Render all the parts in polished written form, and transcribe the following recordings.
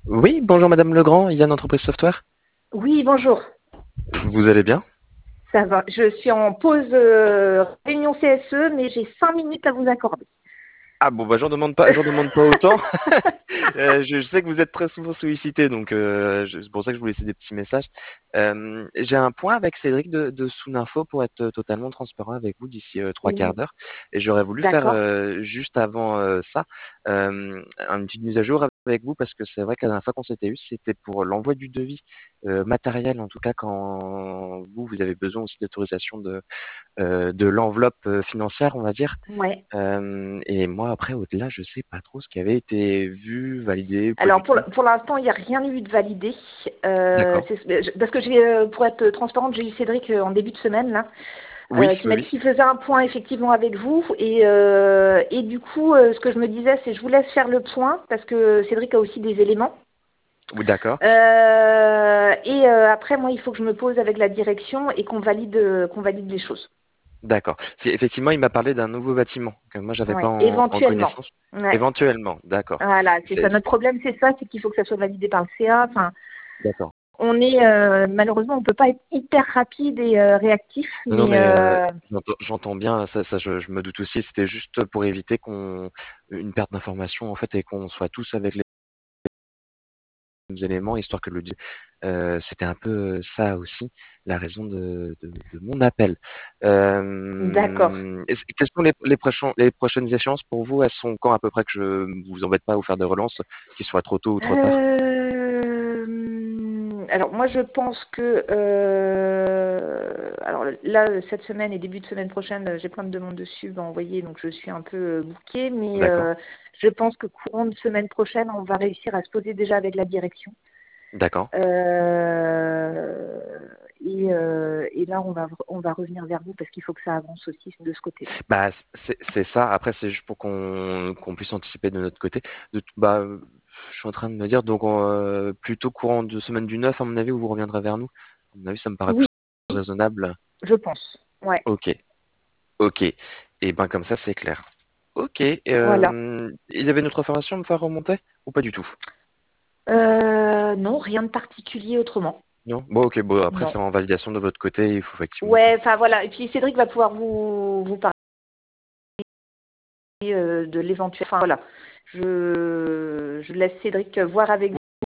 Oui, bonjour Madame Legrand, Yann Entreprise Software. Oui, bonjour. Vous allez bien? Ça va. Je suis en pause réunion CSE, mais j'ai 5 minutes à vous accorder. Ah bon, bah j'en demande pas autant. Je sais que vous êtes très souvent sollicité, donc c'est pour ça que je vous laissais des petits messages. J'ai un point avec Cédric de Souninfo pour être totalement transparent avec vous d'ici trois quarts Oui, d'heure. Et j'aurais voulu faire d'accord. juste avant ça une petite mise à jour avec vous parce que c'est vrai que la dernière fois qu'on s'était eu, c'était pour l'envoi du devis matériel, en tout cas quand vous avez besoin aussi d'autorisation de l'enveloppe financière, on va dire. Ouais. Et moi, après, au-delà, je sais pas trop ce qui avait été vu, validé, pas Alors du tout. pour l'instant, il n'y a rien eu de validé. D'accord. Parce que pour être transparente, j'ai eu Cédric en début de semaine là, Oui, qui oui, m'a dit oui. qu'il faisait un point effectivement avec vous. Et du coup, ce que je me disais, c'est je vous laisse faire le point parce que Cédric a aussi des éléments. Oui, d'accord. Après, moi, il faut que je me pose avec la direction et qu'on valide les choses. D'accord. Effectivement, il m'a parlé d'un nouveau bâtiment que moi, j'avais pas Ouais, en éventuellement. connaissance. Ouais. Éventuellement, d'accord. Voilà, c'est C'est, ça. Notre problème, c'est ça, c'est qu'il faut que ça soit validé par le CA. Enfin, d'accord. on est malheureusement, on peut pas être hyper rapide et réactif, Non, non, mais mais j'entends bien, ça je me doute aussi. C'était juste pour éviter qu'on une perte d'information en fait et qu'on soit tous avec les éléments, histoire que c'était un peu ça aussi, la raison de mon appel. d'accord. Quelles sont les prochaines échéances pour vous? Elles sont quand à peu près que je vous embête pas à vous faire des relances, qu'il soit trop tôt ou trop tard? Alors moi je pense que alors là cette semaine et début de semaine prochaine j'ai plein de demandes dessus à envoyer donc je suis un peu bouquée mais D'accord, je pense que courant de semaine prochaine on va réussir à se poser déjà avec la direction. d'accord. Euh, et là, on va revenir vers vous parce qu'il faut que ça avance aussi de ce côté-là. Bah, c'est ça. Après, c'est juste pour qu'on puisse anticiper de notre côté. Bah, je suis en train de me dire, donc, plutôt courant de semaine du 9, à mon avis, où vous reviendrez vers nous. À mon avis, ça me paraît Oui, plus raisonnable. je pense. Ouais, Ok, ok. Et ben, comme ça, c'est clair. Ok. voilà. Il y avait une autre information à me faire remonter ou pas du tout? Non, rien de particulier autrement. Non? Bon, ok. Bon, après, Non. c'est en validation de votre côté. Il faut effectivement que. Ouais, enfin voilà. Et puis Cédric va pouvoir vous parler de l'éventuel. Enfin voilà. Je laisse Cédric voir avec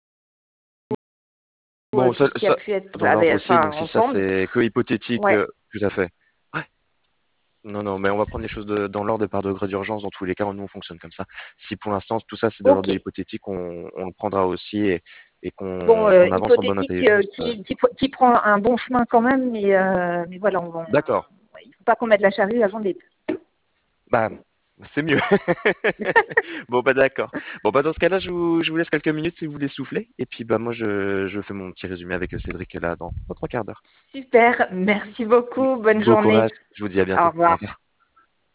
vous Bon, tout ce qui a pu être dans l'ordre aussi. enfin, Donc, si ça, ensemble. c'est que hypothétique, Ouais. tout à fait. Ouais. Non, non, mais on va prendre les choses dans l'ordre et par degré d'urgence. Dans tous les cas, nous, on fonctionne comme ça. Si pour l'instant, tout ça, c'est de Ok. l'ordre de l'hypothétique, on le prendra aussi et Bon, qu'on avance en bonne hypothétique intelligence. qui prend un bon chemin quand même, mais voilà, D'accord. il ne faut pas qu'on mette la charrue avant des. Bah, c'est mieux. Bon, bah, d'accord. Bon, bah, dans ce cas-là, je vous laisse quelques minutes si vous voulez souffler. Et puis, bah, moi, je fais mon petit résumé avec Cédric là dans trois quarts d'heure. Super, merci beaucoup, bonne Bon journée. courage. Je vous dis à Au bientôt. Au revoir. revoir.